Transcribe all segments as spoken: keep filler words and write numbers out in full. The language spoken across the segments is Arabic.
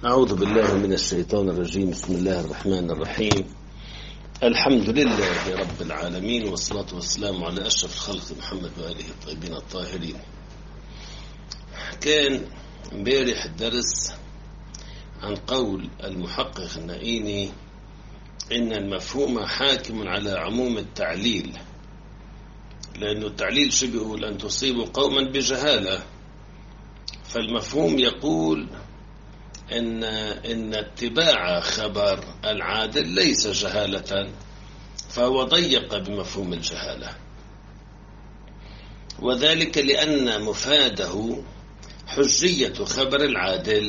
أعوذ بالله من الشيطان الرجيم. بسم الله الرحمن الرحيم. الحمد لله رب العالمين، والصلاة والسلام على أشرف الخلق محمد وآله الطيبين الطاهرين. كان امبارح الدرس عن قول المحقق النائيني إن المفهوم حاكم على عموم التعليل، لأنه التعليل شو بيقول؟ أن تصيبوا قوما بجهالة، فالمفهوم يقول إن إن اتباع خبر العادل ليس جهالة، فهو ضيق بمفهوم الجهالة، وذلك لأن مفاده حجية خبر العادل،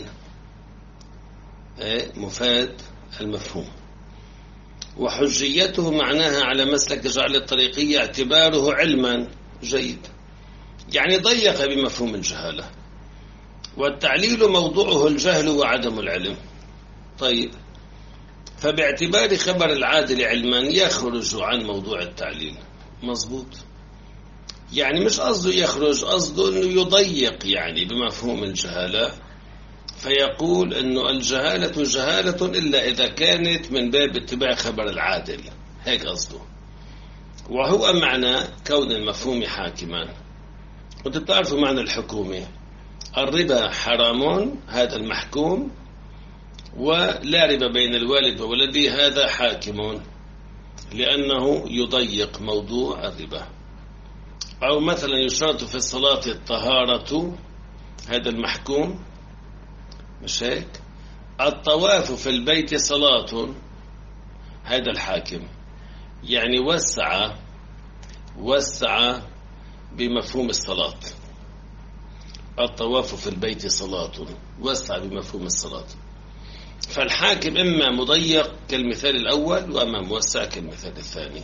مفاد المفهوم، وحجيته معناها على مسلك جعل الطريقية اعتباره علما جيد، يعني ضيق بمفهوم الجهالة، والتعليل موضوعه الجهل وعدم العلم. طيب، فباعتبار خبر العادل علما يخرج عن موضوع التعليل. مظبوط، يعني مش قصده يخرج، قصده انه يضيق يعني بمفهوم الجهالة، فيقول انه الجهالة جهالة الا اذا كانت من باب اتباع خبر العادل، هيك قصده، وهو معنى كون المفهوم حاكما. وانتم بتعرفوا معنى الحكومة، الربا حرام هذا المحكوم، ولا ربا بين الوالد وولده هذا حاكم، لأنه يضيق موضوع الربا. أو مثلا يشترط في الصلاة الطهارة، هذا المحكوم، مش هيك؟ الطواف في البيت صلاة، هذا الحاكم، يعني وسع وسع بمفهوم الصلاة. الطواف في البيت صلاة، وسع بمفهوم الصلاة. فالحاكم إما مضيق كالمثال الأول، وإما موسع كالمثال الثاني.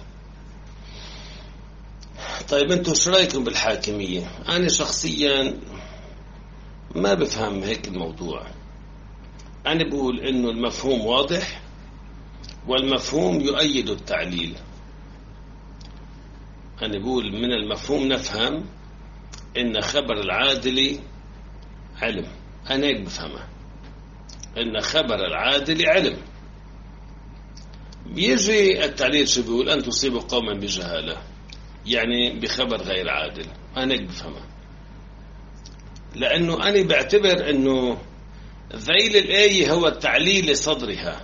طيب، أنتوا شو رأيكم بالحاكمية؟ أنا شخصيا ما بفهم هيك الموضوع. أنا بقول إنه المفهوم واضح، والمفهوم يؤيد التعليل. أنا بقول من المفهوم نفهم إن خبر العادل علم، أنا هيك بفهمه، إن خبر العادل علم. بيجي التعليل شو بيقول؟ أن تصيبوا قوما بجهالة، يعني بخبر غير عادل، أنا هيك بفهمه، لأنه أنا بعتبر إنه ذيل الآية هو التعليل لصدرها،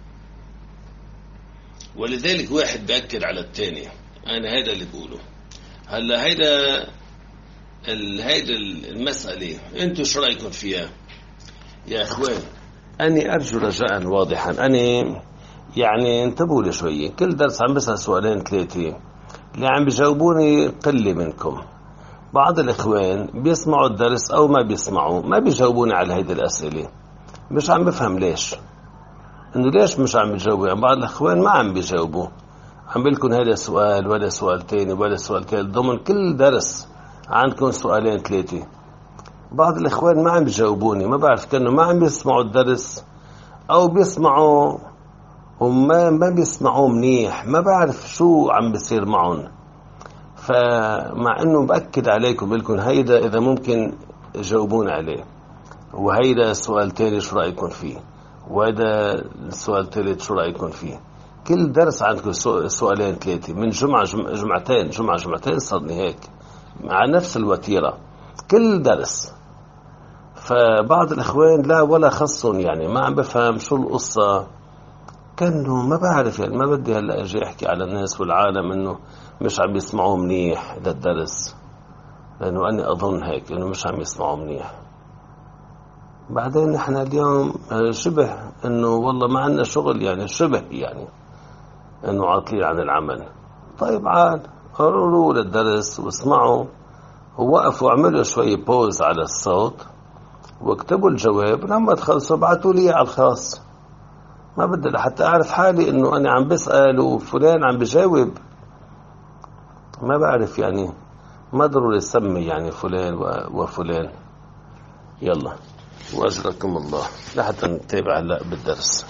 ولذلك واحد بأكد على الثاني. أنا هذا اللي بقوله. هلا هيدا هيدا المسألة أنتوا شو رأيكم فيها يا أخوان؟ أنا أرجو رجاء واضحا، أنا يعني انتبهوا لي شوية. كل درس عم بسأل سؤالين ثلاثة، اللي عم بيجاوبوني قلة منكم. بعض الإخوان بيسمعوا الدرس أو ما بيسمعوا، ما بيجاوبوني على هيدي الأسئلة. مش عم بفهم ليش، إنه ليش مش عم بيجاوبوا. يعني بعض الإخوان ما عم بيجاوبوا، عم بلكن هذا سؤال ولا سؤال تاني ولا سؤال ثالث، ضمن كل درس عندكم سؤالين ثلاثة. بعض الإخوان ما عم بيجاوبوني، ما بعرف كأنه ما عم بيسمعوا الدرس أو بيسمعوا وما ما بيسمعوا منيح، ما بعرف شو عم بيصير معهم. فمع إنه بأكد عليكم بلكن هيدا إذا ممكن جاوبون عليه، وهيدا السؤال تاني شو رأيكم فيه، وهذا السؤال ثالث شو رأيكم فيه. كل درس عندكم سؤالين ثلاثة، من جمعة جمعتين جمعة جمعتين صدني هيك مع نفس الوتيرة كل درس. فبعض الإخوان لا ولا خصهم، يعني ما عم بفهم شو القصة. كأنه ما بعرف، يعني ما بدي هلأ أجي أحكي على الناس والعالم إنه مش عم يسمعوا منيح للدرس، لأنه أنا أظن هيك إنه مش عم يسمعوا منيح. بعدين نحن اليوم شبه إنه والله ما عندنا شغل، يعني شبه يعني إنه عاطلين عن العمل. طيب عاد قرروا للدرس واسمعوا، ووقفوا عملوا شوي بوز على الصوت واكتبوا الجواب. لما تخلصوا بعتوا لي على الخاص، ما بدي لحتى أعرف حالي إنه أنا عم بسأل وفلان عم بجاوب. ما بعرف، يعني ما ضروري يسمي يعني فلان وفلان. يلا وأجركم الله لحتى نتابع هلأ بالدرس.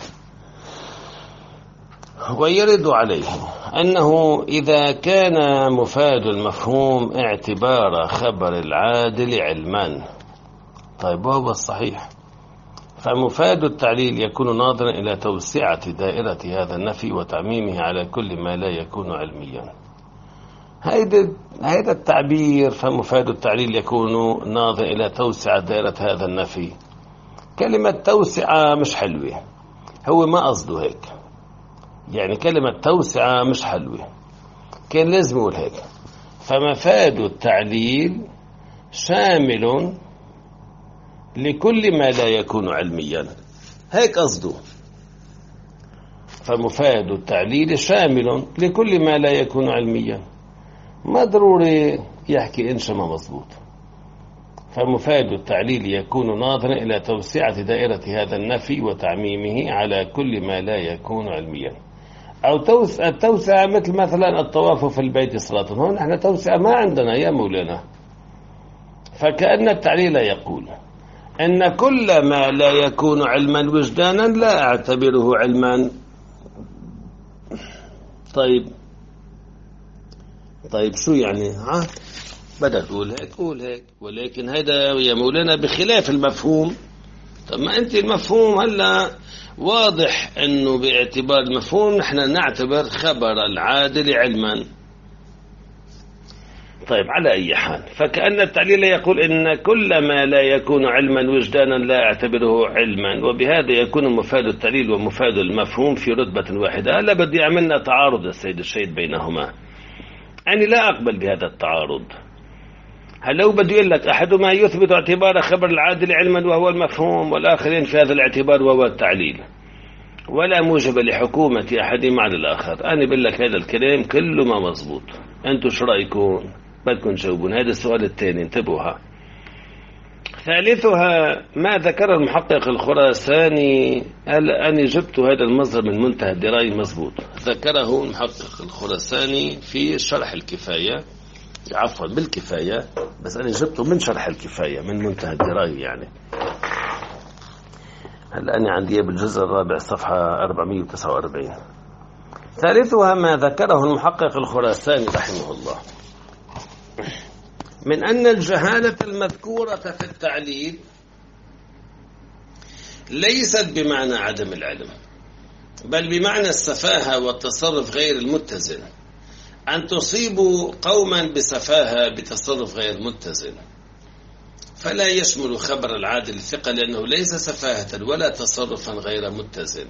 ويرد عليه أنه إذا كان مفاد المفهوم اعتبار خبر العادل علما. طيب، وهو الصحيح فمفاد التعليل يكون ناظرا إلى توسعة دائرة هذا النفي وتعميمه على كل ما لا يكون علميا. هذا التعبير فمفاد التعليل يكون ناظرا إلى توسعة دائرة هذا النفي، كلمة توسعة مش حلوة، هو ما قصده هيك، يعني كلمة توسعة مش حلوة، كان لازم يقول هيك. فمفاد التعليل شامل لكل ما لا يكون علميا، هيك قصده. فمفاد التعليل شامل لكل ما لا يكون علميا، ما ضروري يحكي إنشا ما مظبوط. فمفاد التعليل يكون ناظرا إلى توسعة دائرة هذا النفي وتعميمه على كل ما لا يكون علميا. أو التوسعة مثل مثلا الطواف في البيت صلاة، هون نحن توسعة ما عندنا يا مولانا. فكأن التعليل يقول أن كل ما لا يكون علما وجدانا لا أعتبره علما. طيب طيب شو يعني؟ ها بدأ تقول هيك قول هيك، ولكن هذا يا مولانا بخلاف المفهوم. طب ما أنت المفهوم هلا واضح أنه باعتبار المفهوم نحن نعتبر خبر العادل علما. طيب على أي حال، فكأن التعليل يقول إن كل ما لا يكون علما وجدانا لا أعتبره علما، وبهذا يكون مفاد التعليل ومفاد المفهوم في رتبة واحدة. هلا بدي أعملنا تعارض السيد الشهيد بينهما، أنا لا أقبل بهذا التعارض. هل لو بدي يقول لك أحدهما يثبت اعتبار خبر العادل علما وهو المفهوم، والآخرين في هذا الاعتبار وهو التعليل، ولا موجب لحكومة أحدهما على الآخر. أنا بقول لك هذا الكلام كله ما مظبوط، أنتوا شو رأيكم؟ بدكم تجاوبون هذا السؤال الثاني، انتبهوا. ثالثها ما ذكر المحقق الخراساني، هل أنا جبت هذا المصدر من منتهى الدراية مظبوط، ذكره المحقق الخراساني في شرح الكفاية، عفوا بالكفاية، بس أنا جبته من شرح الكفاية من منتهى الدراية يعني. هلا أنا عندي بالجزء الرابع صفحة أربعمائة وتسعة وأربعين. ثالثها ما ذكره المحقق الخراساني رحمه الله من أن الجهالة المذكورة في التعليل ليست بمعنى عدم العلم، بل بمعنى السفاهة والتصرف غير المتزن. أن تصيبوا قوما بسفاهة بتصرف غير متزن، فلا يشمل خبر العادل الثقة، لأنه ليس سفاهة ولا تصرفا غير متزن.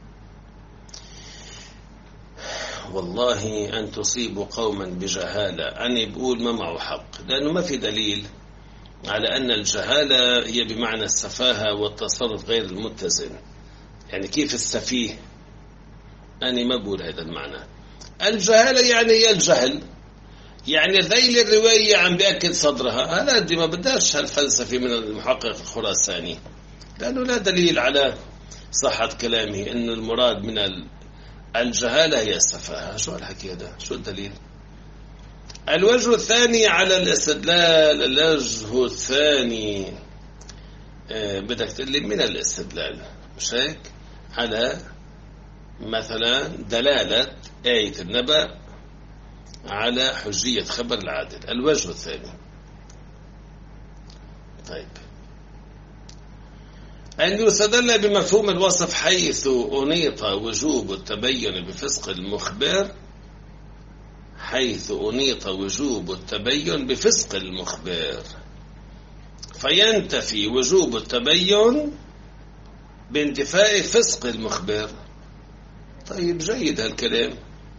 والله أن تصيبوا قوما بجهالة، أنا بقول ما معه حق، لأنه ما في دليل على أن الجهالة هي بمعنى السفاهة والتصرف غير المتزن. يعني كيف السفيه؟ أنا ما بقول هذا المعنى. الجهالة يعني هي الجهل، يعني ذيل الرواية عم بأكد صدرها. هذا دي ما بداش هالفلسفة من المحقق الخراساني، لأنه لا دليل على صحة كلامه أن المراد من الجهالة هي السفاهة. شو الحكي هذا؟ شو الدليل؟ الوجه الثاني على الاستدلال، الوجه الثاني آه بدك تقول لي من الاستدلال، مش هيك؟ على مثلا دلالة آية النبأ على حجية خبر العادل، الوجه الثاني. طيب، أن يستدل بمفهوم الوصف حيث أنيط وجوب التبين بفسق المخبر، حيث أنيط وجوب التبين بفسق المخبر، فينتفي وجوب التبين بانتفاء فسق المخبر. طيب جيد هالكلام،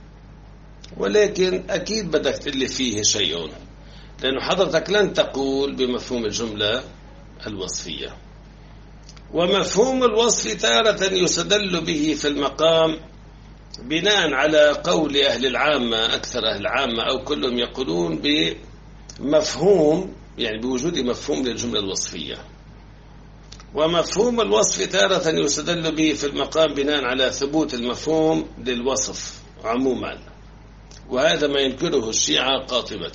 ولكن أكيد بدك تقلي فيه شيء، لأنه حضرتك لن تقول بمفهوم الجملة الوصفية. ومفهوم الوصف تارة يستدل به في المقام بناء على قول أهل العامة، أكثر أهل العامة أو كلهم يقولون بمفهوم، يعني بوجود مفهوم للجملة الوصفية. ومفهوم الوصف تارة يستدل به في المقام بناء على ثبوت المفهوم للوصف عموما، وهذا ما ينكره الشيعة قاطبة.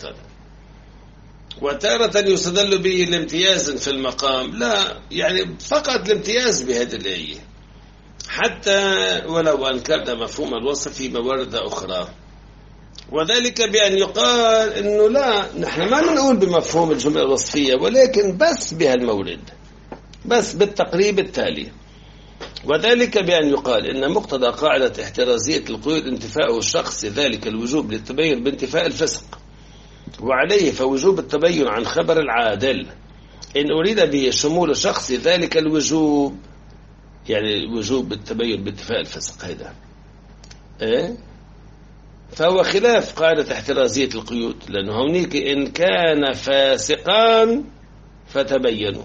وتارة يستدل به الامتياز في المقام، لا يعني فقط الامتياز بهذه الآية، حتى ولو أنكرنا مفهوم الوصف في موارد أخرى، وذلك بأن يقال إنه لا، نحن ما نقول بمفهوم الجملة الوصفية، ولكن بس بهالمورد، بس بالتقريب التالي. وذلك بأن يقال إن مقتضى قاعدة احترازية القيود انتفاء الشخص ذلك الوجوب للتبين بانتفاء الفسق، وعليه فوجوب التبين عن خبر العادل إن أريد به شمول شخص ذلك الوجوب، يعني وجوب التبين بانتفاء الفسق هذا إيه؟ فهو خلاف قاعدة احترازية القيود، لأنه هناك إن كان فاسقا فتبينوا.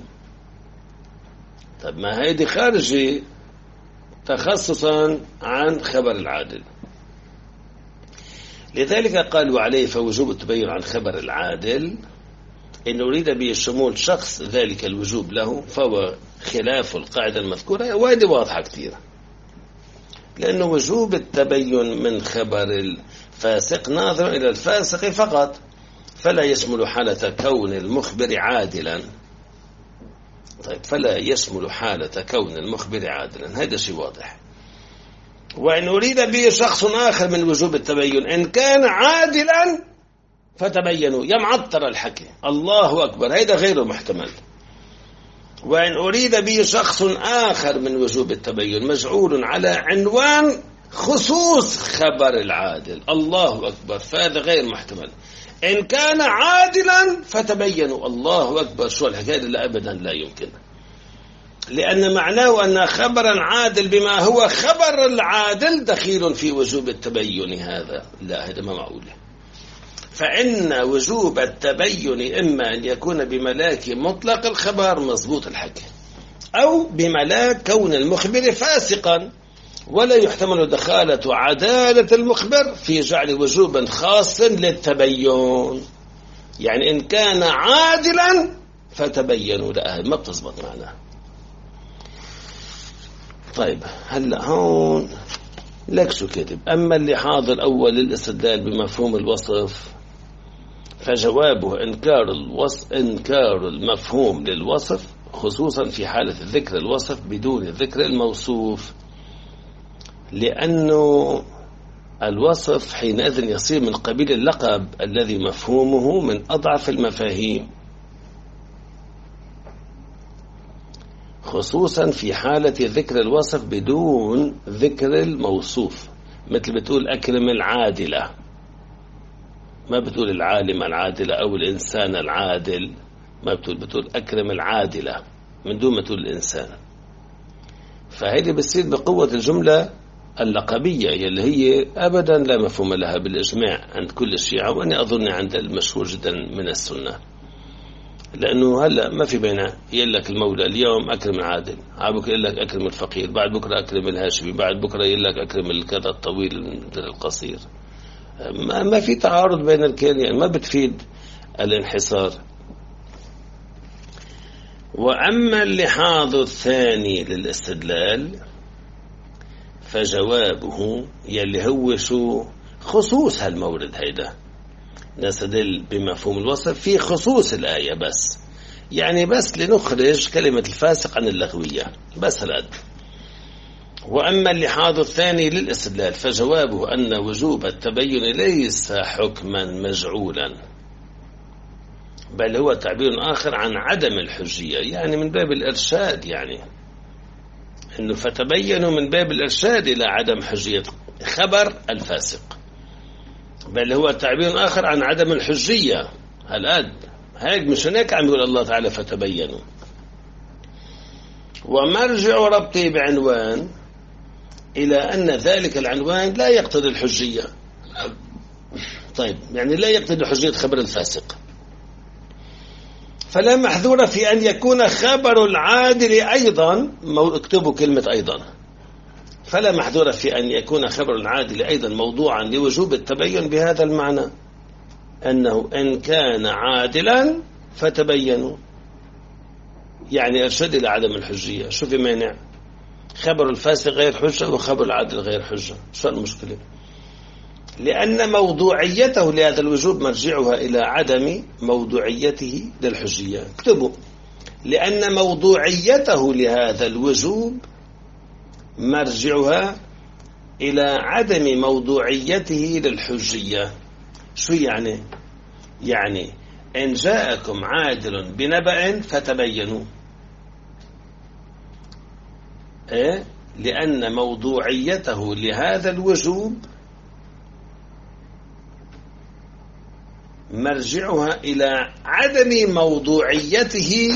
طب ما هيدي خارجي تخصصا عن خبر العادل، لذلك قالوا عليه فوجوب التبين عن خبر العادل إن أريد به شمول شخص ذلك الوجوب له، فهو خلاف القاعدة المذكورة، وهذه واضحة كثيرة، لأنه وجوب التبين من خبر الفاسق ناظر إلى الفاسق فقط، فلا يشمل حالة كون المخبر عادلا. طيب فلا يشمل حالة كون المخبر عادلا، هذا شيء واضح. وإن أريد به شخص آخر من وجوب التبين إن كان عادلا فتبينوا، يا معطر الحكي الله أكبر، هذا غير محتمل. وإن أريد به شخص آخر من وجوب التبين مجعول على عنوان خصوص خبر العادل، الله أكبر، فهذا غير محتمل. إن كان عادلا فتبينوا، الله أكبر، شو الحكاية؟ لا أبدا لا يمكن، لأن معناه أن خبرا عادل بما هو خبر العادل دخيل في وجوب التبين، هذا لا، هذا ما معقوله. فإن وجوب التبين إما أن يكون بملاك مطلق الخبر مضبوط الحكي، أو بملاك كون المخبر فاسقا، ولا يحتمل دخالة عدالة المخبر في جعل وجوب خاص للتبين. يعني إن كان عادلا فتبينوا، لا ما بتزبط معنا. طيب هلأ هون لك شو كتب: أما اللي حاضر أول للاستدلال بمفهوم الوصف فجوابه إنكار الوصف إنكار المفهوم للوصف، خصوصا في حالة ذكر الوصف بدون ذكر الموصوف، لأنه الوصف حينئذ يصير من قبيل اللقب الذي مفهومه من أضعف المفاهيم، خصوصا في حالة ذكر الوصف بدون ذكر الموصوف. مثل بتقول أكرم العادلة، ما بتقول العالم العادلة أو الإنسان العادل، ما بتقول بتقول أكرم العادلة من دون ما تقول الإنسان. فهذه بتصير بقوة الجملة اللقبية يلي هي أبدا لا مفهوم لها بالإجماع عند كل الشيعة، وأنا أظن عند المشهور جدا من السنة، لأنه هلأ ما في بينه يقول لك المولى اليوم أكرم العادل، عبك يقول لك أكرم الفقير، بعد بكرة أكرم الهاشمي، بعد بكرة يقول لك أكرم الكذا الطويل القصير. ما, ما في تعارض بين الكلمتين، يعني ما بتفيد الانحصار. وأما اللحاظ الثاني للاستدلال فجوابه يلي هو شو خصوص هالمورد، هيدا نستدل بمفهوم الوصف في خصوص الآية بس، يعني بس لنخرج كلمة الفاسق عن اللغوية بس هالقد. وأما اللحاظ الثاني للاستدلال فجوابه أن وجوب التبين ليس حكما مجعولا، بل هو تعبير آخر عن عدم الحجية، يعني من باب الإرشاد، يعني إنه فتبينوا من باب الإرشاد إلى عدم حجية خبر الفاسق، بل هو تعبير آخر عن عدم الحجية. هالقد هيك، مش هناك عم يقول الله تعالى فتبينوا. ومرجع ربطي بعنوان إلى أن ذلك العنوان لا يقتضي الحجية. طيب يعني لا يقتضي حجية خبر الفاسق، فلا محذور في أن يكون خبر العادل أيضا، اكتبوا كلمة أيضا، فلا محذور في أن يكون خبر العادل أيضا موضوعا لوجوب التبين بهذا المعنى، أنه إن كان عادلا فتبينوا، يعني أرشد إلى عدم الحجية. شو في مانع؟ خبر الفاسق غير حجة وخبر العادل غير حجة، شو المشكلة؟ لأن موضوعيته لهذا الوجوب مرجعها إلى عدم موضوعيته للحجية. اكتبوا: لأن موضوعيته لهذا الوجوب مرجعها إلى عدم موضوعيته للحجية. شو يعني؟ يعني إن جاءكم عادل بنبأ فتبينوا، إيه؟ لأن موضوعيته لهذا الوجوب مرجعها إلى عدم موضوعيته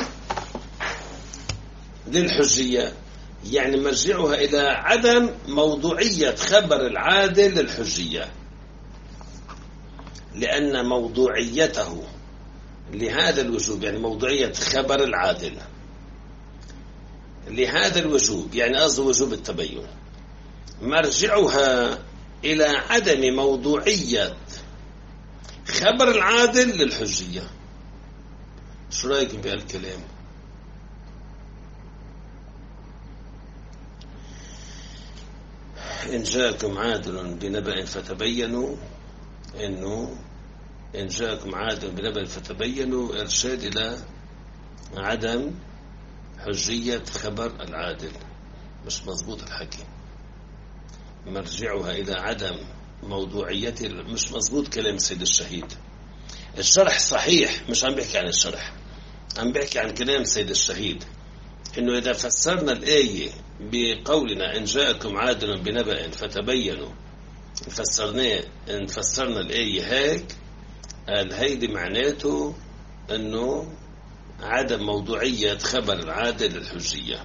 للحجية. يعني مرجعها إلى عدم موضوعية خبر العادل للحجية، لأن موضوعيته لهذا الوجوب، يعني موضوعية خبر العادل لهذا الوجوب، يعني قصد وجوب التبين، مرجعها إلى عدم موضوعية خبر العادل للحجية. شو رأيكم بهالكلام؟ إن جاءكم عادل بنبأ فتبينوا، إنه إن جاءكم عادل بنبأ فتبينوا إرشاد إلى عدم حجية خبر العادل. مش مضبوط الحكي، مرجعها إلى عدم موضوعيته. مش مضبوط كلام سيد الشهيد. الشرح صحيح، مش عم بحكي عن الشرح، عم بحكي عن كلام سيد الشهيد، إنه إذا فسرنا الآية بقولنا إن جاءكم عادل بنبأ فتبينوا، فسرناه إن فسرنا الآية هيك، قال هيدي معناته إنه عدم موضوعية خبر العادل للحجية.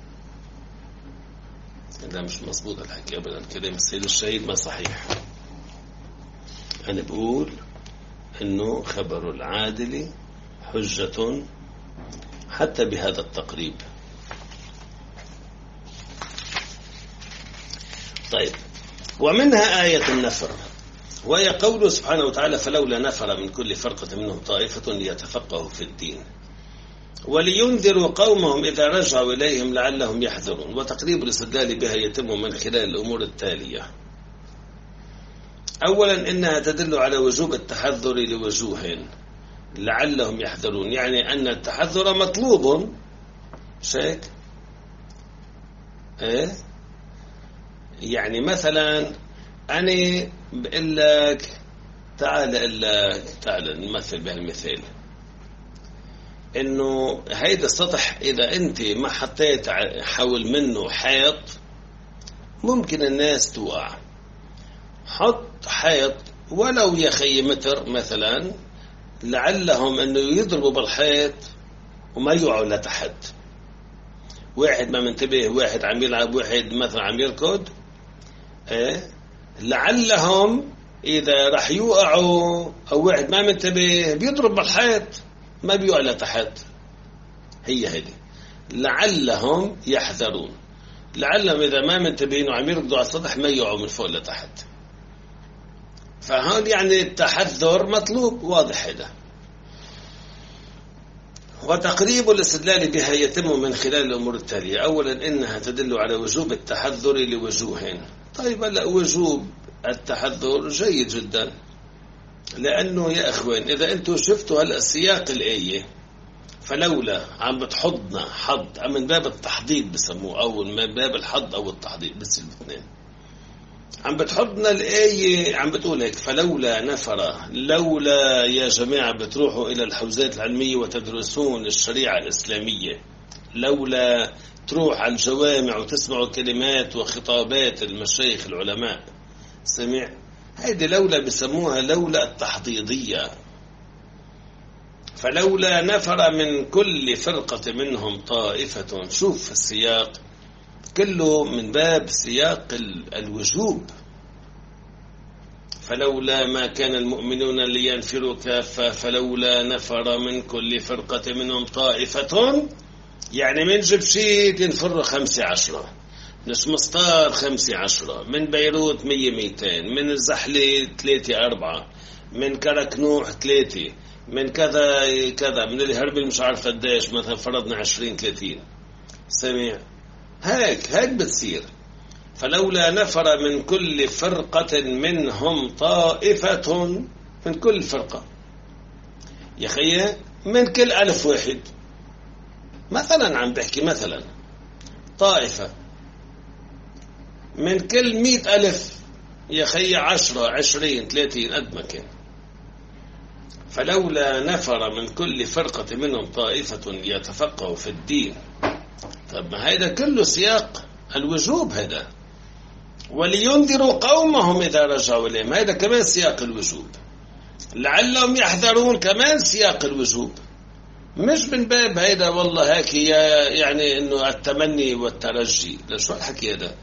لا مش مضبوط الحكي أبدا، كلام السيد الشهيد ما صحيح. أنا بقول إنه خبر العادل حجة حتى بهذا التقريب. طيب، ومنها آية النفر، وهي قوله سبحانه وتعالى فلولا نفر من كل فرقة منهم طائفة ليتفقهوا في الدين ولينذروا قومهم إذا رجعوا إليهم لعلهم يحذرون. وتقريب الاستدلال بها يتم من خلال الأمور التالية. أولا، إنها تدل على وجوب التحذر لوجوه لعلهم يحذرون، يعني أن التحذر مطلوب. شيك إيه؟ يعني مثلا أنا بقول لك تعال لك تعال نمثل بهالمثال، إنه هيدا السطح إذا أنت ما حطيت حول منه حيط ممكن الناس توقع. حط حيط ولو يا خي متر مثلا، لعلهم إنه يضربوا بالحيط وما يوعوا لتحت. واحد ما منتبه، واحد عم يلعب، واحد مثلا عم يركض، إيه؟ لعلهم إذا رح يوقعوا أو واحد ما منتبه بيضرب بالحيط ما بيوقع لتحت. هي هذه لعلهم يحذرون، لعلهم إذا ما منتبهين وعم يركضوا على السطح ما يوقعوا من فوق لتحت. فهون يعني التحذر مطلوب، واضح هذا. وتقريب الاستدلال بها يتم من خلال الأمور التالية. أولا، إنها تدل على وجوب التحذر لوجوهين. طيب هلا وجوب التحذر جيد جدا، لأنه يا أخوان إذا أنتم شفتوا هلا سياق الآية فلولا عم بتحضنا حض من باب التحضيض بسموه، أو من باب الحض أو التحضيض، بس الاثنين عم بتحضنا الآية، عم بتقول هيك فلولا نفر، لولا يا جماعة بتروحوا إلى الحوزات العلمية وتدرسون الشريعة الإسلامية، لولا تروح على الجوامع وتسمعوا كلمات وخطابات المشايخ العلماء. سمع هيدي لولا بسموها لولا التحضيضية. فلولا نفر من كل فرقة منهم طائفة، شوف السياق كله من باب سياق الوجوب. فلولا ما كان المؤمنون لينفروا كافة فلولا نفر من كل فرقة منهم طائفة، يعني من جبشيت ينفروا خمسة عشرة، من سمسطار خمسة عشرة، من بيروت مية ميتين، من الزحلة ثلاثة أربعة، من كركنوح ثلاثة، من كذا كذا، من الهربل مش عارف قديش، مثلا فرضنا عشرين ثلاثين. سمع هيك هيك بتصير. فلولا نفر من كل فرقة منهم طائفة، من كل فرقة يا خيه من كل ألف واحد، مثلا عم بحكي مثلا طائفة من كل مئة ألف يا خي عشرة عشرين ثلاثين قد ما كان. فلولا نفر من كل فرقة منهم طائفة يتفقهوا في الدين. طب ما هيدا كله سياق الوجوب هذا. ولينذروا قومهم إذا رجعوا إليهم، هذا كمان سياق الوجوب. لعلهم يحذرون كمان سياق الوجوب، مش من باب هيدا والله هيك يعني إنه التمني والترجي. لا، شو الحكي هذا؟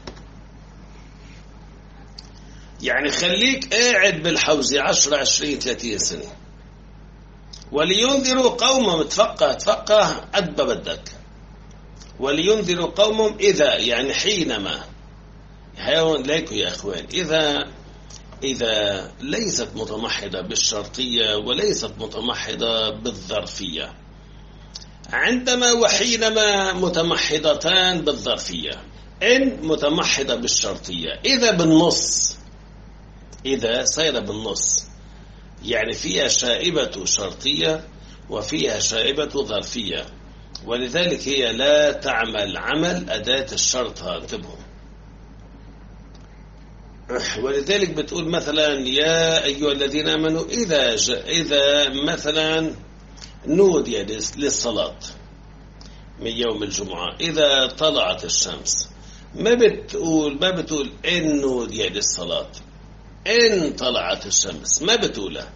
يعني خليك قاعد بالحوزة عشرة عشرين ثلاثين سنة. ولينذروا قومهم، تفقه تفقه قد ما بدك. ولينذروا قومهم إذا، يعني حينما، هون ليكوا يا أخوان، إذا إذا ليست متمحضة بالشرطية وليست متمحضة بالظرفية. عندما وحينما متمحضتان بالظرفية. إن متمحضة بالشرطية، إذا بالنص، إذا صير بالنص، يعني فيها شائبة شرطية وفيها شائبة ظرفية، ولذلك هي لا تعمل عمل أداة الشرط. انتبهوا. ولذلك بتقول مثلا يا أيها الذين آمنوا إذا إذا مثلا نودي للصلاة من يوم الجمعة إذا طلعت الشمس، ما بتقول ما بتقول إن نودي للصلاة إن طلعت الشمس، ما بتقولها،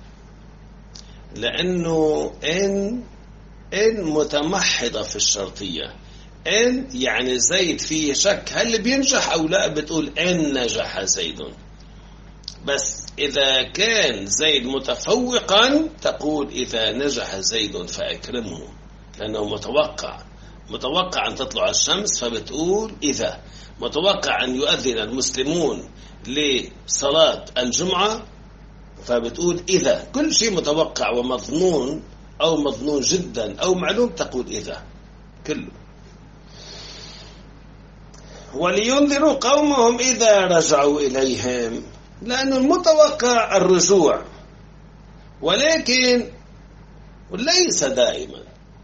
لأنه إن إن متمحضة في الشرطية. إن يعني زيد فيه شك هل بينجح أو لا، بتقول إن نجح زيد. بس إذا كان زيد متفوقا تقول إذا نجح زيد فأكرمه، لأنه متوقع متوقع أن تطلع الشمس، فبتقول إذا متوقع أن يؤذن المسلمون لصلاة الجمعة، فبتقول إذا. كل شيء متوقع ومظنون أو مظنون جدا أو معلوم تقول إذا كله. ولينذروا قومهم إذا رجعوا إليهم، لأنه المتوقع الرجوع، ولكن ليس دائما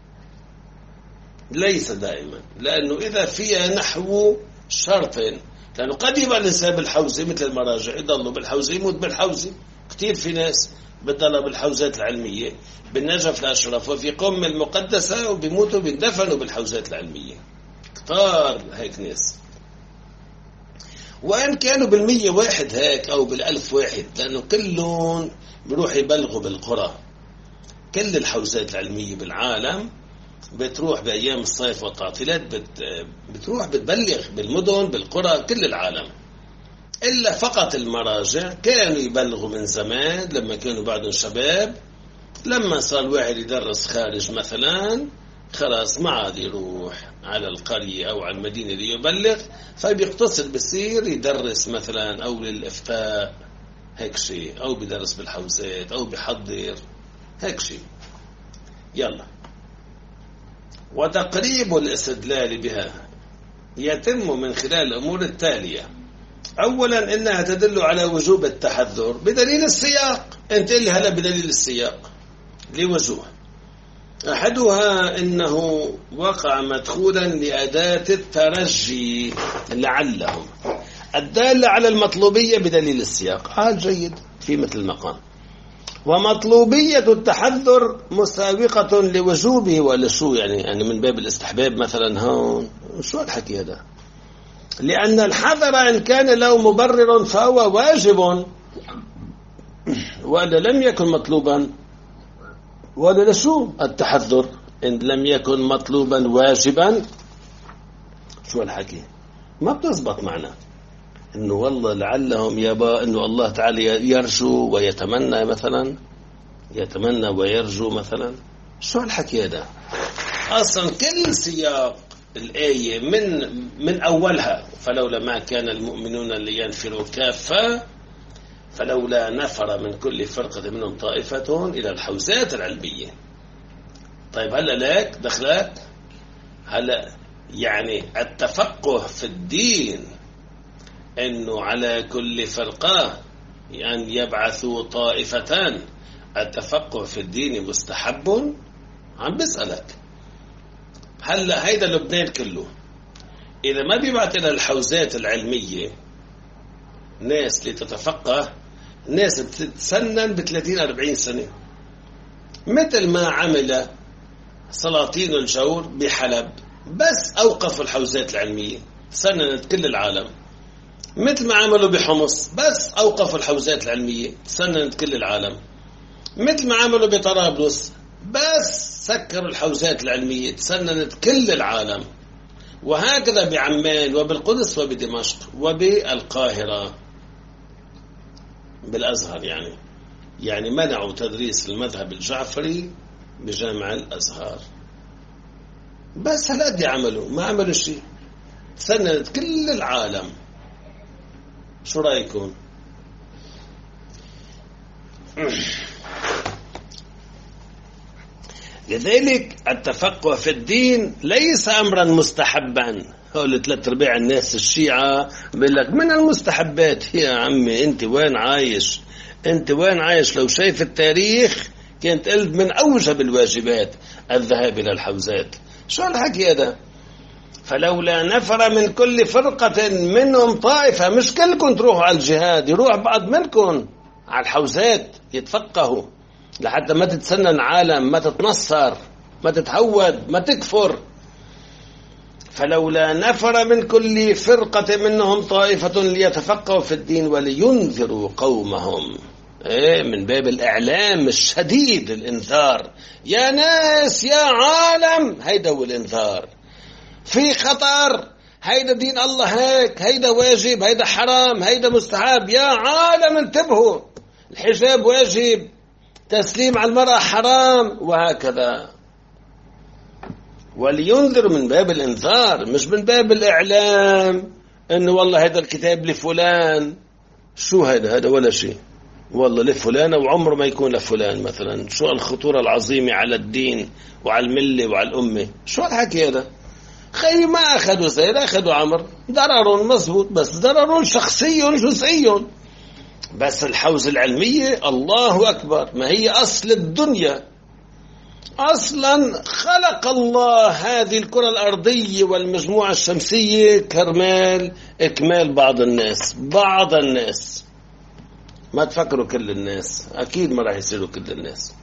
ليس دائما لأنه إذا فيها نحو شرط، لأنه قد يبقى الإنسان بالحوزة مثل المراجع يضلوا بالحوزة يموت بالحوزة. كتير في ناس بتضلوا بالحوزات العلمية بالنجف الأشرف وفي قم المقدسة وبيموتوا بيندفنوا بالحوزات العلمية. كتار هيك ناس، وإن كانوا بالمية واحد هيك أو بالألف واحد، لأنه كلهم بيروح يبلغوا بالقرى. كل الحوزات العلمية بالعالم بتروح بأيام الصيف والتعطيلات بت... بتروح بتبلغ بالمدن بالقرى كل العالم، إلا فقط المراجع كانوا يبلغوا من زمان لما كانوا بعدهم شباب. لما صار واحد يدرس خارج مثلا خلاص ما عاد يروح على القرية أو على المدينة اللي يبلغ، فبيقتصر بصير يدرس مثلا أو للإفتاء هيك شيء، أو بيدرس بالحوزات أو بيحضر هيك شيء. يلا. وتقريب الاستدلال بها يتم من خلال الأمور التالية. أولا إنها تدل على وجوب التحذر بدليل السياق. أنت اللي هلا بدليل السياق لوجوه. أحدها إنه وقع مدخولا لأداة الترجي لعلهم، الدالة على المطلوبية بدليل السياق. حال جيد في مثل المقام. ومطلوبية التحذر مسابقة لوجوبه، ولا شو يعني؟ يعني من باب الاستحباب مثلا. هون شو الحكي هذا؟ لأن الحذر إن كان له مبرر فهو واجب، وإذا لم يكن مطلوبا ولا شو التحذر إن لم يكن مطلوبا واجبا. شو الحكي؟ ما بتزبط معنا إنه والله لعلهم يبا إنه الله تعالى يرجو ويتمنى مثلا، يتمنى ويرجو مثلا. شو الحكي هذا؟ أصلا كل سياق الآية من من أولها فلولا ما كان المؤمنون لينفروا كافة فلولا نفر من كل فرقة منهم طائفة إلى الحوزات العلمية. طيب هلا لك دخلك هلا يعني التفقه في الدين إنه على كل فرقة أن يبعثوا طائفتان. التفقه في الدين مستحب؟ عم بسألك. هلا هيدا لبنان كله إذا ما بيبعث إلى الحوزات العلمية ناس لتتفقه، ناس بتتسنن بثلاثين أربعين سنة، مثل ما عمل سلاطين الجور بحلب، بس أوقفوا الحوزات العلمية سننت كل العالم، مثل ما عملوا بحمص بس أوقفوا الحوزات العلمية سننت كل العالم، مثل ما عملوا بطرابلس بس سكروا الحوزات العلمية سننت كل العالم، وهكذا بعمان وبالقدس وبدمشق وبالقاهرة بالأزهر. يعني يعني منعوا تدريس المذهب الجعفري بجامع الأزهر، بس هالقد عملوا، ما عملوا شيء، سننت كل العالم. شو رأيكم؟ لذلك التفقه في الدين ليس أمرا مستحبا. هؤلاء ثلاث ارباع الناس الشيعة بيقول لك من المستحبات. يا عمي انت وين عايش؟ انت وين عايش؟ لو شايف التاريخ كانت قلت من أوجب الواجبات الذهاب إلى الحوزات. شو الحكي هذا؟ فلولا نفر من كل فرقة منهم طائفة، مش كلكم تروحوا على الجهاد، يروح بعض منكم على الحوزات يتفقهوا لحتى ما تتسنن عالم، ما تتنصر، ما تتهود، ما تكفر. فلولا نفر من كل فرقة منهم طائفة ليتفقهوا في الدين ولينذروا قومهم. إيه، من باب الإعلام الشديد، الإنذار، يا ناس يا عالم، هيدا هو الإنذار، في خطر، هيدا دين الله هيك، هيدا واجب، هيدا حرام، هيدا مستحب، يا عالم انتبهوا، الحجاب واجب، تسليم على المرأة حرام، وهكذا. ولينذر من باب الإنذار، مش من باب الإعلام إنه والله هذا الكتاب لفلان. شو هذا؟ هذا ولا شيء والله لفلان، وعمره ما يكون لفلان مثلا. شو الخطورة العظيمة على الدين وعلى الملة وعلى الأمة؟ شو الحكي هذا؟ خي ما أخذوا زيد، أخذوا عمر، ضرر مزبوط، بس ضرر شخصي جزئي. بس الحوزة العلمية الله أكبر، ما هي أصل الدنيا. أصلا خلق الله هذه الكرة الأرضية والمجموعة الشمسية كرمال إكمال بعض الناس، بعض الناس. ما تفكروا كل الناس، أكيد ما راح يصيروا كل الناس.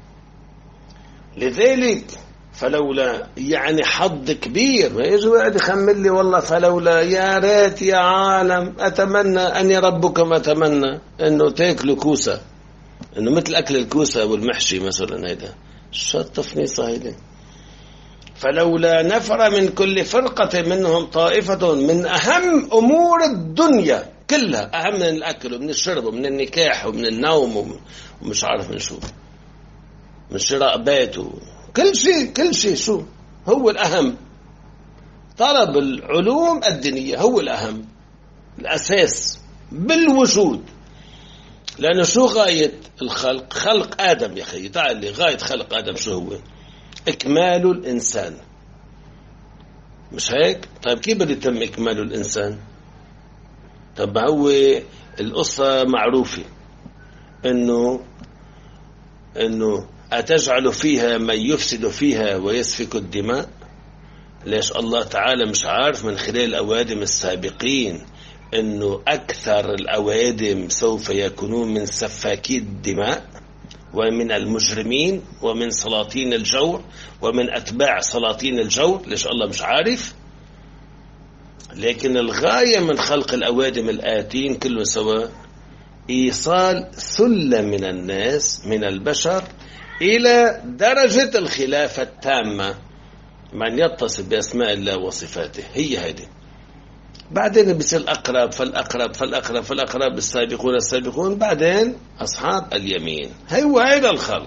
لذلك فلولا، يعني حظ كبير، ما يجي واحد يخمل لي والله فلولا، يا ريت يا عالم، أتمنى أني ربكم أتمنى أنه تاكلوا كوسة، أنه مثل أكل الكوسة والمحشي مثلا. هيدا شو التفنيصة هيدا؟ فلولا نفر من كل فرقة منهم طائفة من أهم أمور الدنيا كلها، أهم من الأكل ومن الشرب ومن النكاح ومن النوم ومش عارف من شو، من شراء بيت، كل شيء كل شيء. شو هو الأهم؟ طلب العلوم الدينية هو الأهم، الأساس بالوجود. لأنه شو غاية الخلق؟ خلق آدم. يا أخي تعال لي، غاية خلق آدم شو هو؟ إكمال الإنسان، مش هيك؟ طيب كيف بده يتم إكمال الإنسان؟ طب هو القصة معروفة، إنه إنه أتجعل فيها من يفسد فيها ويسفك الدماء. ليش الله تعالى مش عارف من خلال الأوادم السابقين إنه أكثر الأوادم سوف يكونون من سفاكي الدماء ومن المجرمين ومن سلاطين الجور ومن أتباع سلاطين الجور؟ ليش الله مش عارف؟ لكن الغاية من خلق الأوادم الآتين كله سواء إيصال ثلة من الناس من البشر إلى درجة الخلافة التامة، من يتصف بأسماء الله وصفاته. هي هذه. بعدين بيصير الأقرب فالأقرب فالأقرب فالأقرب، السابقون السابقون، بعدين أصحاب اليمين. هو هذا الخلق،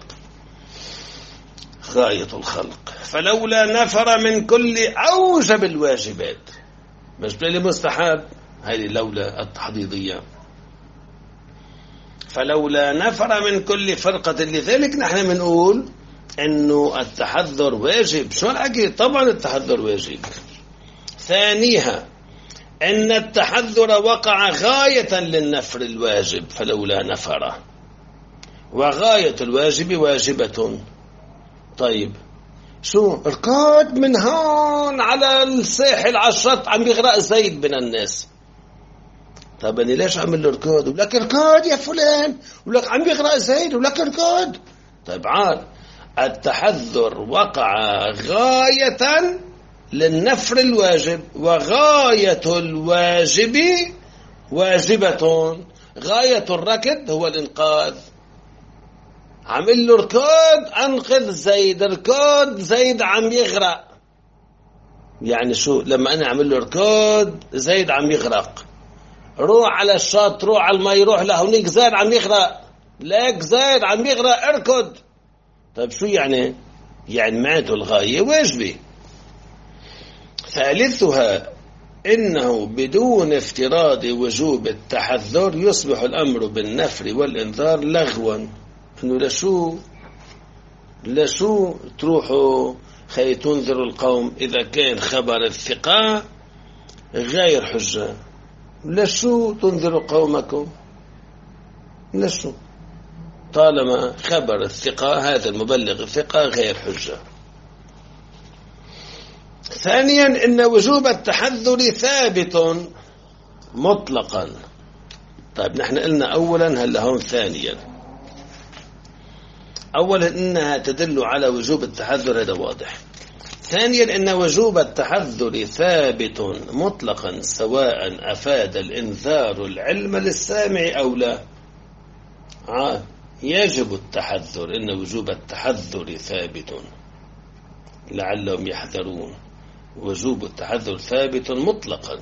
غاية الخلق. فلولا نفر من كل أوجب الواجبات، مش بلي مستحب، هذه لولا التحضيضية. فلولا نفر من كل فرقة. لذلك نحن بنقول إنه التحذر واجب. شو الحكي؟ طبعا التحذر واجب. ثانيها أن التحذر وقع غاية للنفر الواجب، فلولا نفر، وغاية الواجب واجبة. طيب شو ركض من هون على الساحل على الشط عم بيغرق زيد من الناس؟ طب أنا ليش عمل له ركض؟ ولك ركض يا فلان، ولك عم بيغرق زيد، ولك ركض. طيب عاد التحذر وقع غاية للنفر الواجب، وغاية الواجب واجبة. غاية الركض هو الإنقاذ. عمل له ركض، أنقذ زيد. ركض زيد عم يغرق. يعني شو؟ لما أنا أعمل له ركض زيد عم يغرق، روح على الشاط، روح على المي، روح لهونيك زيد عم يغرق، لك زيد عم يغرق اركض. طيب شو يعني؟ يعني معناته الغاية واجبة. ثالثها إنه بدون افتراض وجوب التحذر يصبح الأمر بالنفر والإنذار لغوا. إنه لشو لشو تروحوا خي تنذروا القوم إذا كان خبر الثقة غير حجة؟ لشو تنذروا قومكم؟ لشو طالما خبر الثقة هذا المبلغ الثقة غير حجة؟ ثانيا إن وجوب التحذر ثابت مطلقا. طيب نحن قلنا أولا، هلا هون ثانيا. أولا إنها تدل على وجوب التحذر، هذا واضح. ثانيا إن وجوب التحذر ثابت مطلقا سواء أفاد الإنذار العلم للسامع أو لا. آه. يجب التحذر، إن وجوب التحذر ثابت لعلهم يحذرون. وجوب التحذر ثابت مطلقا.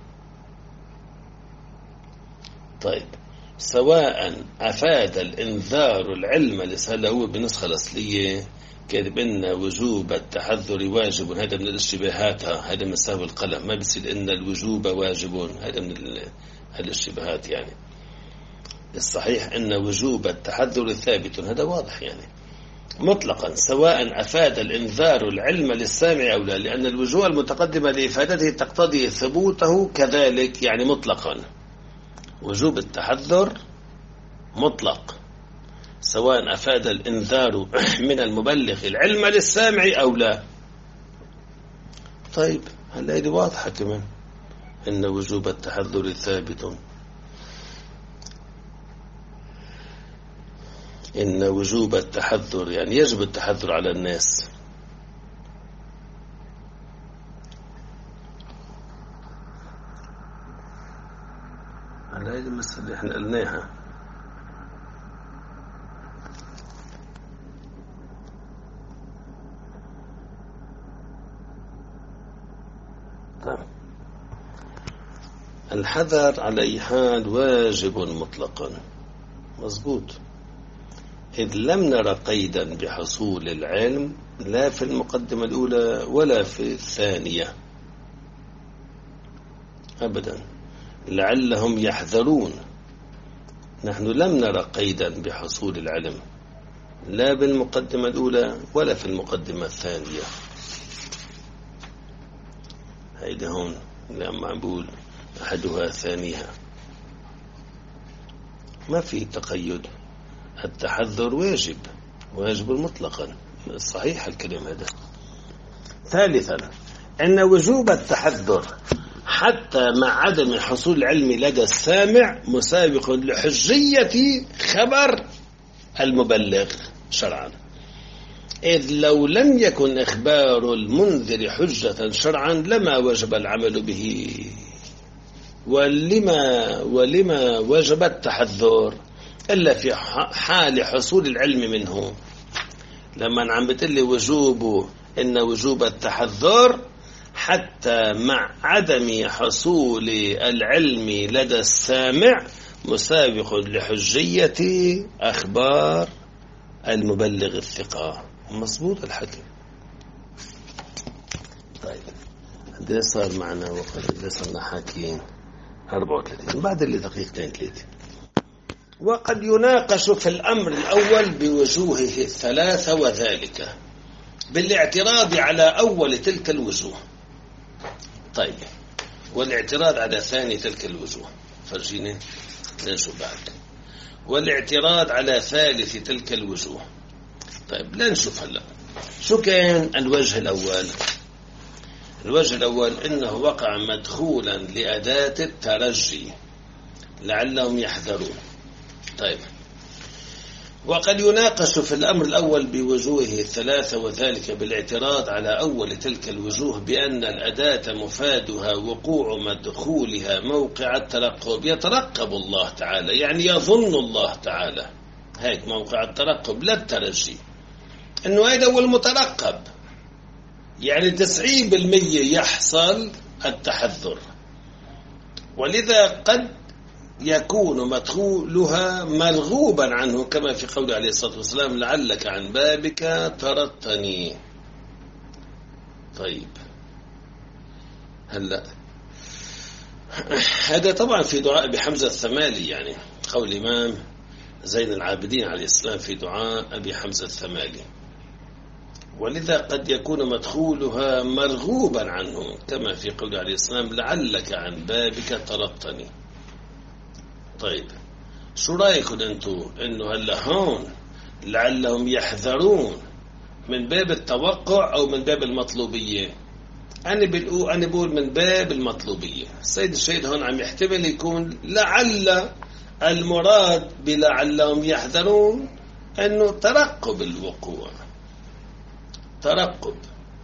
طيب سواء أفاد الإنذار العلم لسهل، هو بالنسخة الأصلية كاتب إن وجوب التحذر واجب، هذا من الاشتباهات، هذا من سهو القلم، ما بيصير إن الوجوب واجب، هذا من الاشتباهات. يعني الصحيح إن وجوب التحذر ثابت، هذا واضح يعني مطلقا سواء أفاد الإنذار العلم للسامع أو لا، لأن الوجوه المتقدمة لإفادته تقتضي ثبوته كذلك، يعني مطلقا. وجوب التحذر مطلق سواء أفاد الإنذار من المبلغ العلم للسامع أو لا. طيب هل هذه واضحة كمان إن وجوب التحذر ثابت، إن وجوب التحذر يعني يجب التحذر على الناس. على هذه المسألة اللي احنا قلناها. طيب الحذر على أي حال واجب مطلقا، مظبوط، إذ لم نرى قيدا بحصول العلم لا في المقدمة الأولى ولا في الثانية أبدا، لعلهم يحذرون. نحن لم نرى قيدا بحصول العلم لا بالمقدمة الأولى ولا في المقدمة الثانية. هيدا هون لما أقول أحدها ثانيها، ما في تقيد، التحذر واجب، واجب مطلقا، صحيح الكلام هذا. ثالثا أن وجوب التحذر حتى مع عدم حصول العلم لدى السامع مسابق لحجية خبر المبلغ شرعا، إذ لو لم يكن إخبار المنذر حجة شرعا لما وجب العمل به. ولما ولما وجب التحذر إلا في حال حصول العلم منه. لما عم بتقلي وجوب إن وجوب التحذر حتى مع عدم حصول العلم لدى السامع مسابق لحجية أخبار المبلغ الثقة. مظبوط الحكي. طيب ده صار معنا وقت لسنا حاكين أربعة وثلاثين بعد اللي دقيقتين ثلاثة. وقد يناقش في الأمر الأول بوجوهه الثلاثة، وذلك بالاعتراض على أول تلك الوجوه. طيب والاعتراض على ثاني تلك الوجوه فرجيني نشوف بعد. والاعتراض على ثالث تلك الوجوه. طيب لا نشوف هلا شو كان الوجه الأول. الوجه الأول إنه وقع مدخولا لأداة الترجي لعلهم يحذرون. طيب وقد يناقش في الأمر الأول بوجوهه الثلاثة، وذلك بالاعتراض على أول تلك الوجوه بأن الأداة مفادها وقوع مدخولها موقع الترقب. يترقب الله تعالى، يعني يظن الله تعالى، هيك موقع الترقب لا الترجي، أنه هذا هو المترقب، يعني تسعين بالمية يحصل التحذر، ولذا قد يكون مدخولها مرغوبا عنه، كما في قوله عليه الصلاة والسلام لعلك عن بابك طردتني. طيب هلا هذا طبعا في دعاء أبي حمزة الثمالي، يعني قول الإمام زين العابدين عليه السلام في دعاء أبي حمزة الثمالي، ولذا قد يكون مدخولها مرغوبا عنه، كما في قوله عليه السلام لعلك عن بابك طردتني. طيب شو رايكم انتو انه هلا هون لعلهم يحذرون من باب التوقع او من باب المطلوبية؟ انا بقول انا بقول من باب المطلوبية. السيد الشهيد هون عم يحتمل يكون لعل المراد بلعلهم يحذرون انه ترقب الوقوع، ترقب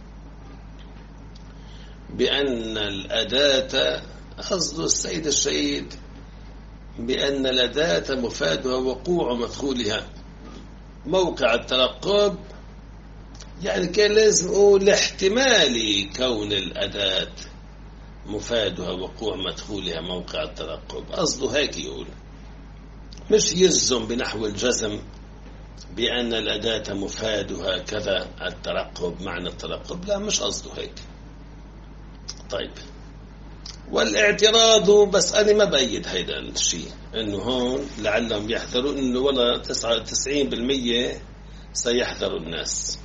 بأن الأداة، قصد السيد الشهيد بأن الأداة مفادها وقوع مدخولها موقع الترقب، يعني كان لازم أقول لاحتمال كون الأداة مفادها وقوع مدخولها موقع الترقب، قصده هيك يقول، مش يجزم بنحو الجزم بأن الأداة مفادها كذا الترقب معنى الترقب، لا مش قصده هيك. طيب والاعتراض، بس أنا ما بأيد هيدا الشيء إنه هون لعلهم يحذرون، إنه ولا تسعة وتسعين بالمية سيحذر الناس،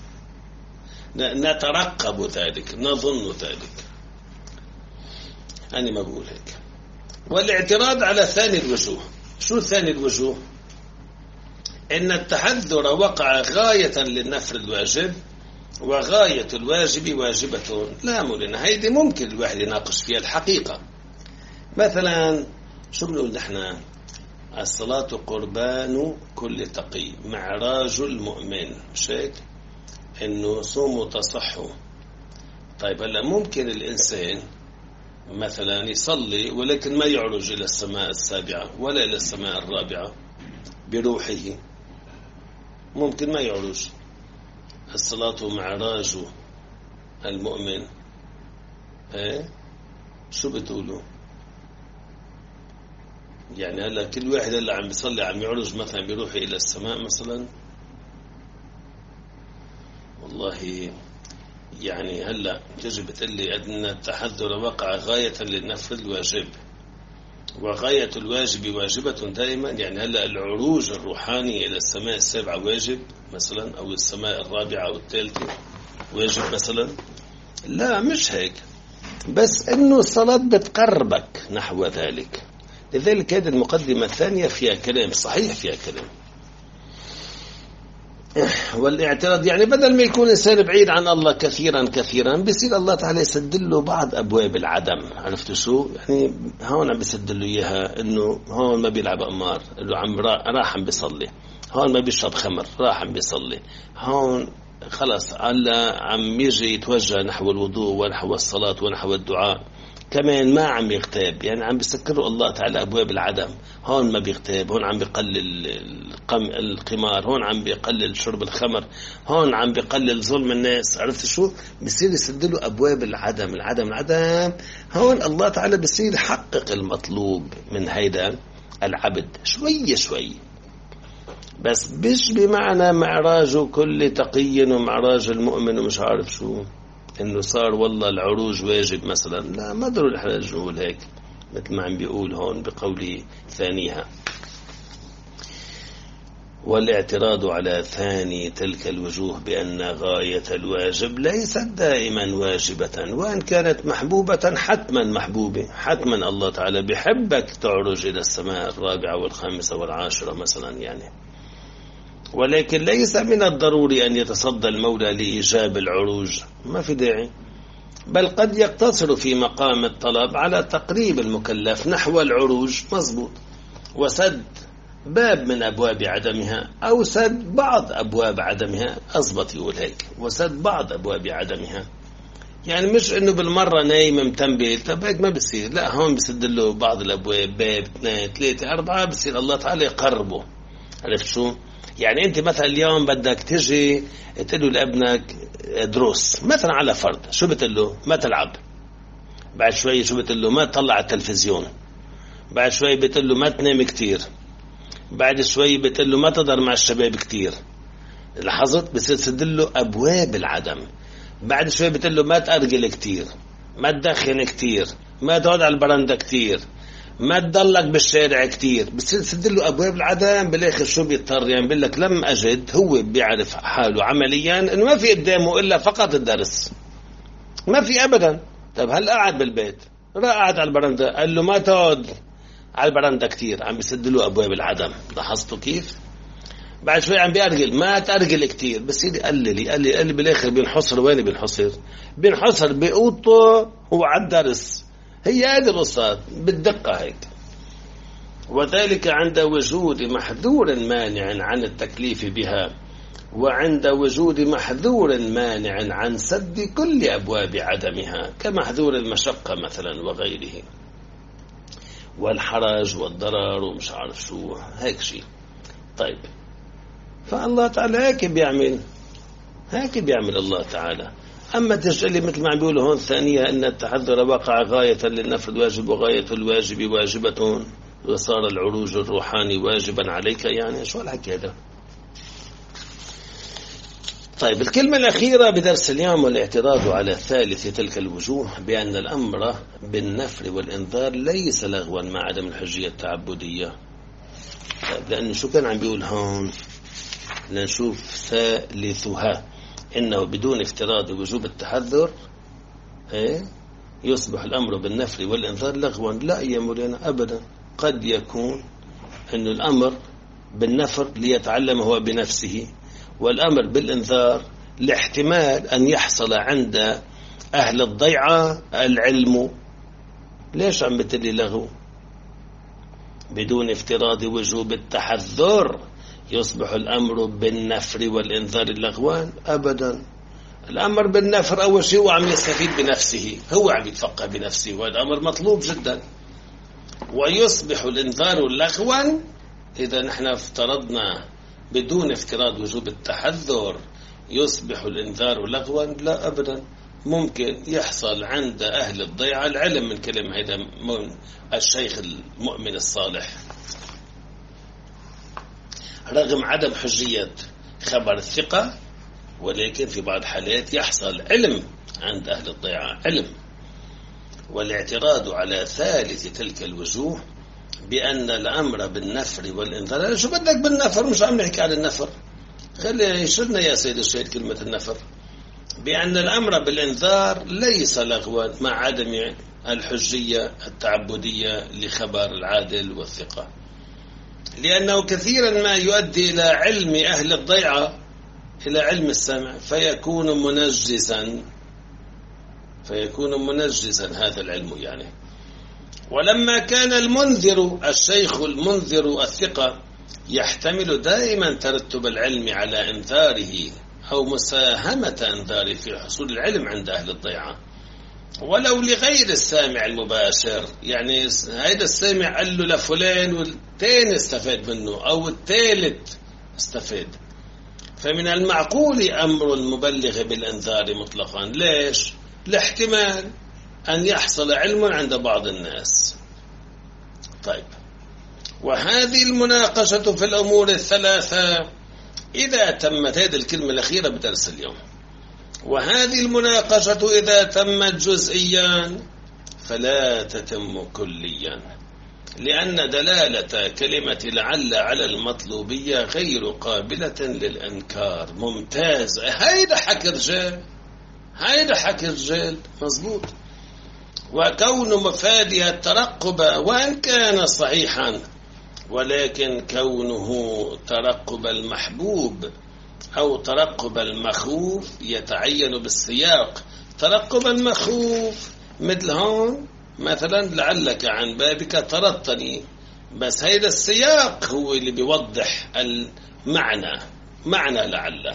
نترقب ذلك، نظن ذلك، أنا ما بقول هيك. والاعتراض على ثاني الوجوه، شو ثاني الوجوه؟ إن التحذر وقع غاية للنفر الواجب، وغاية الواجب واجبة لا مولنا. هيدي ممكن الواحد يناقش فيها الحقيقة. مثلا شو بنقول نحن؟ الصلاة قربان كل تقي، معراج المؤمن، مش هيك؟ إنه صوموا تصحوا. طيب هلا ممكن الإنسان مثلا يصلي ولكن ما يعرج إلى السماء السابعة ولا إلى السماء الرابعة بروحه، ممكن ما يعرج. الصلاة معراج المؤمن، ايه شو بتقولوا؟ يعني هلا كل واحد هلا عم بيصلي عم يعرج مثلا بيروح الى السماء مثلا؟ والله يعني هلا تجي بتقلي ان التحذر وقع غاية للنفر الواجب، وغاية الواجب واجبة دائما، يعني هلا العروج الروحاني إلى السماء السابعة واجب مثلا، أو السماء الرابعة أو الثالثة واجب مثلا؟ لا مش هيك، بس إنه الصلاة بتقربك نحو ذلك. لذلك هذه المقدمة الثانية فيها كلام صحيح، فيها كلام. والاعتراض يعني بدل ما يكون إنسان بعيد عن الله كثيرا كثيرا، بيصير الله تعالى يسدل له بعض أبواب العدم. عرفت شو يعني؟ هون عم بيسدل له إياها، إنه هون ما بيلعب قمار، إنه عم راح عم بيصلي، هون ما بيشرب خمر راح عم بيصلي، هون خلاص على عم يجي يتوجه نحو الوضوء ونحو الصلاة ونحو الدعاء، كمان ما عم يغتاب، يعني عم بيسكروا الله تعالى أبواب العدم. هون ما بيغتاب، هون عم بيقلل القمار، هون عم بيقلل شرب الخمر، هون عم بيقلل ظلم الناس. عرفت شو؟ بيصير يسدلوا أبواب العدم العدم العدم. هون الله تعالى بيصير يحقق المطلوب من هيدا العبد شوية شوي، بس مش بمعنى معراج كل تقي ومعراج المؤمن ومش عارف شو، إنه صار والله العروج واجب مثلا. لا ما ضروري إحنا نقول هيك مثل ما عم بيقول هون بقولي ثانيها. والاعتراض على ثاني تلك الوجوه بأن غاية الواجب ليست دائما واجبة، وإن كانت محبوبة حتما محبوبة. حتما الله تعالى بحبك تعرج إلى السماء الرابعة والخامسة والعاشرة مثلا يعني، ولكن ليس من الضروري أن يتصدى المولى لإيجاب العروج، ما في داعي. بل قد يقتصر في مقام الطلب على تقريب المكلف نحو العروج، مضبوط، وسد باب من أبواب عدمها أو سد بعض أبواب عدمها، أضبط يقول هيك، وسد بعض أبواب عدمها. يعني مش إنه بالمرة نايم متنبه، طب هيك ما بصير، لا هون بسد له بعض الأبواب، باب اثنين ثلاثة أربعة، بصير الله تعالى يقربه. عرفت شو؟ يعني أنت مثلا اليوم بدك تجي تقول لابنك دروس مثلا على فرض، شو بتقول له؟ ما تلعب. بعد شوي شو بتقول له؟ ما تطلع على التلفزيون. بعد شوي بتقول له ما تنام كتير. بعد شوي بتقول له ما تضر مع الشباب كتير. لاحظت؟ بصير تسد له أبواب العدم. بعد شوي بتقول له ما تأرجل كتير، ما تدخن كتير، ما تقعد على البرندة كتير، ما تضلك بالشارع كتير. بصير تسد له أبواب العدم. بالآخر شو بيضطر؟ يعني بيقول لك لم أجد، هو بيعرف حاله عمليا إنه ما في قدامه إلا فقط الدرس، ما في أبدا. طب هل قاعد بالبيت؟ لا قاعد على البرندة، قال له ما تقعد على البرندة كتير، عم بيسد له أبواب العدم. لاحظتوا كيف؟ بعد شوي عم بيأرجل، ما تأرجل كتير، بس يقلل يقلل يقلل. بالآخر بينحصر وين؟ بينحصر بينحصر بأوضته وعلى الدرس. هي هذه القصة بالدقة هيك. وذلك عند وجود محذور مانع عن التكليف بها، وعند وجود محذور مانع عن سد كل أبواب عدمها، كمحذور المشقة مثلا وغيره، والحرج والضرر ومش عارف شو هيك شيء. طيب، فالله تعالى هيك بيعمل، هيك بيعمل الله تعالى. أما تجعلي مثل ما عم بيقولوا هون ثانية أن التحذر وقع غاية للنفر واجب، وغاية الواجب واجبة، وصار العروج الروحاني واجبا عليك. يعني شو الحكي هذا؟ طيب، الكلمة الأخيرة بدرس اليوم، والاعتراض على ثالث تلك الوجوه بأن الأمر بالنفر والإنذار ليس لغوا مع عدم الحجية التعبدية. طيب، لأنه شو كان عم بيقول هون؟ لنشوف ثالثها إنه بدون افتراض وجوب التحذر إيه يصبح الأمر بالنفر والإنذار لغوا. لا يا مولانا أبدا، قد يكون إنه الأمر بالنفر ليتعلم هو بنفسه، والأمر بالإنذار لاحتمال أن يحصل عند أهل الضيعة العلم. ليش عم بتلي لغو؟ بدون افتراض وجوب التحذر يصبح الأمر بالنفر والإنذار لغوان. أبدا، الأمر بالنفر أول شيء هو عم يستفيد بنفسه، هو عم يتفقه بنفسه، وهذا أمر مطلوب جدا. ويصبح الإنذار لغوا إذا نحن افترضنا بدون افتراض وجوب التحذر يصبح الإنذار لغوا. لا أبدا، ممكن يحصل عند أهل الضيعة العلم من كلمة هذا من الشيخ المؤمن الصالح، رغم عدم حجية خبر الثقة، ولكن في بعض الحالات يحصل علم عند أهل الضيعة، علم. والاعتراض على ثالث تلك الوجوه بأن الأمر بالنفر والإنذار. شو بدك بالنفر؟ مش عم نحكي على النفر، خلي يشرنا يا سيد الشيخ كلمة النفر. بأن الأمر بالإنذار ليس لغوا مع عدم الحجية التعبدية لخبر العادل والثقة، لأنه كثيرا ما يؤدي إلى علم أهل الضيعة، إلى علم السمع، فيكون منجسا فيكون منجسا هذا العلم. يعني ولما كان المنذر الشيخ المنذر الثقة يحتمل دائما ترتب العلم على انذاره أو مساهمة انذاره في حصول العلم عند أهل الضيعة، ولو لغير السامع المباشر. يعني هذا السامع قال له لفلان والتاني استفاد منه أو الثالث استفاد، فمن المعقول أمر المبلغ بالإنذار مطلقا. ليش؟ لاحتمال أن يحصل علم عند بعض الناس. طيب، وهذه المناقشة في الأمور الثلاثة إذا تمت، هذه الكلمة الأخيرة بدرس اليوم، وهذه المناقشة إذا تمت جزئيا فلا تتم كليا، لأن دلالة كلمة لعل على المطلوبية غير قابلة للإنكار. ممتاز، هيدا حكي رجال، هيدا حكي رجال مظبوط. وكون مفادها الترقب وإن كان صحيحا، ولكن كونه ترقب المحبوب أو ترقب المخوف يتعين بالسياق. ترقب المخوف مثل هون مثلا لعلك عن بابك طردتني، بس هيدا السياق هو اللي بيوضح المعنى، معنى لعل.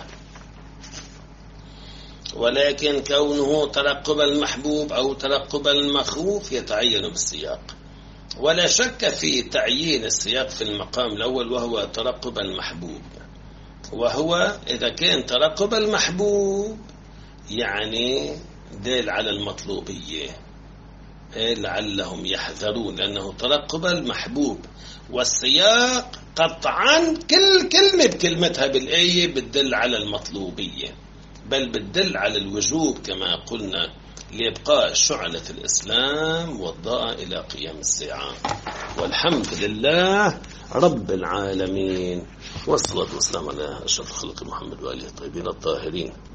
ولكن كونه ترقب المحبوب أو ترقب المخوف يتعين بالسياق، ولا شك في تعيين السياق في المقام الأول وهو ترقب المحبوب. وهو إذا كان ترقب المحبوب يعني دل على المطلوبية، لعلهم يحذرون، لأنه ترقب المحبوب. والسياق قطعا كل كلمة بكلمتها بالآية بتدل على المطلوبية، بل بتدل على الوجوب كما قلنا، لإبقاء شعلة الإسلام والضاء إلى قيام الساعة. والحمد لله رب العالمين، والصلاة والسلام على أشرف خلق محمد وآله الطيبين الطاهرين.